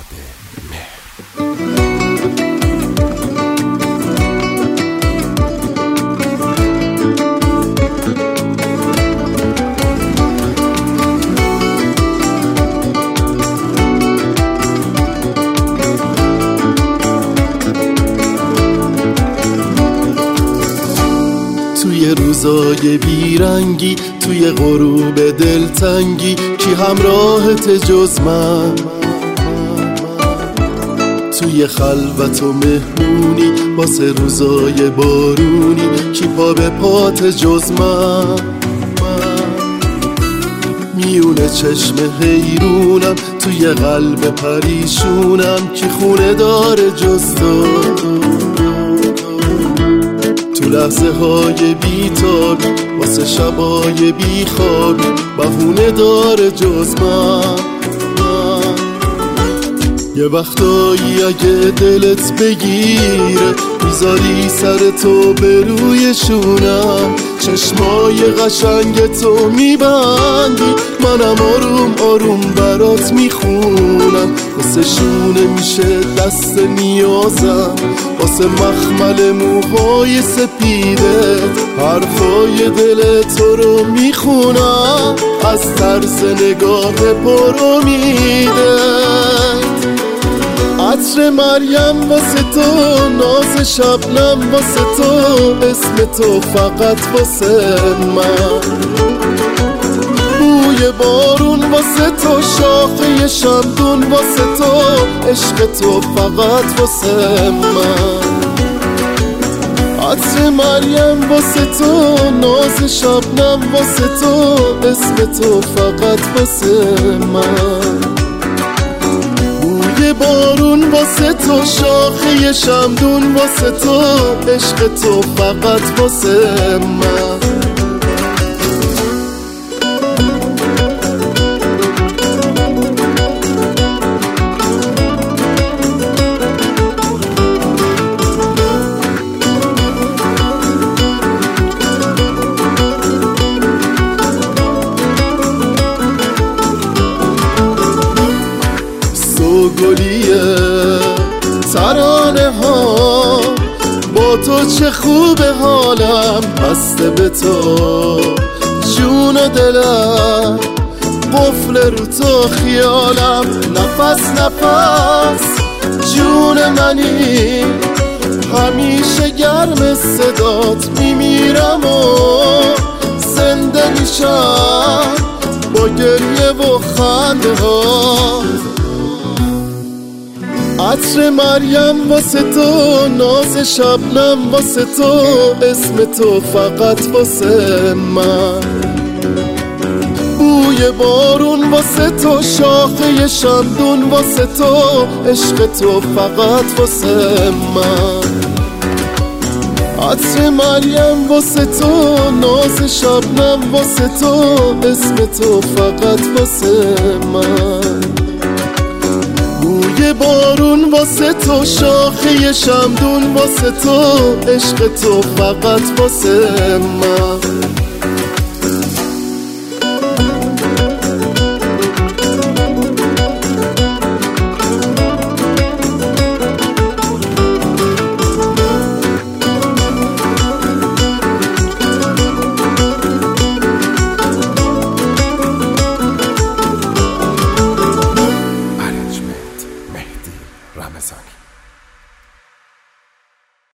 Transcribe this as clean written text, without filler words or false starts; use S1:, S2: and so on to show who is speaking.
S1: توی روزای بیرنگی، توی غروب دلتنگی، کی همراهت جز من؟ توی خلوت و مهمونی، واسه روزای بارونی، کی پا به پات جز من؟ میونه چشم حیرونم، توی قلب پریشونم، کی خونه داره جز تو؟ تو لحظه های بی‌تابی، واسه شبای بیخوابی، بهونه داره جز من؟ یه وقتایی اگه دلت بگیره، میذاری سر تو به روی شونم، چشمای قشنگ تو میبندی، منم آروم آروم برات میخونم، واسه شونه میشه دست نیازم، واسه مخمل موهای سپیده حرفای دل تو رو میخونم، از طرز نگاه پر امیدت. عطر مریم واسه تو، ناز شبنم واسه تو، اسم تو فقط واسه من، بوی بارون واسه تو، شاخه شمدون واسه تو، عشق تو فقط واسه من. عطر مریم واسه تو، ناز شبنم واسه تو، اسم تو فقط واسه من، بارون واسه تو، شاخه شمدون واسه تو، عشق تو فقط واسه من. گلیه ترانه ها، با تو چه خوبه حالم، بسته به تو جون و دلم، قفل رو تو خیالم، نفس نفس جون منی، همیشه گرم صدات میمیرم و زنده میشم با گریه و خنده ها. عطر مریم واسه تو، ناز شبنم واسه تو، اسم تو فقط واسه من، بوی بارون واسه تو، شاخه شمدون واسه تو، عشق تو فقط واسه من. عطر مریم واسه تو، ناز شبنم واسه تو، اسم تو فقط واسه من، بوی بارون واسه تو، شاخه شمدون واسه تو، عشق تو فقط واسه من.
S2: رمضانی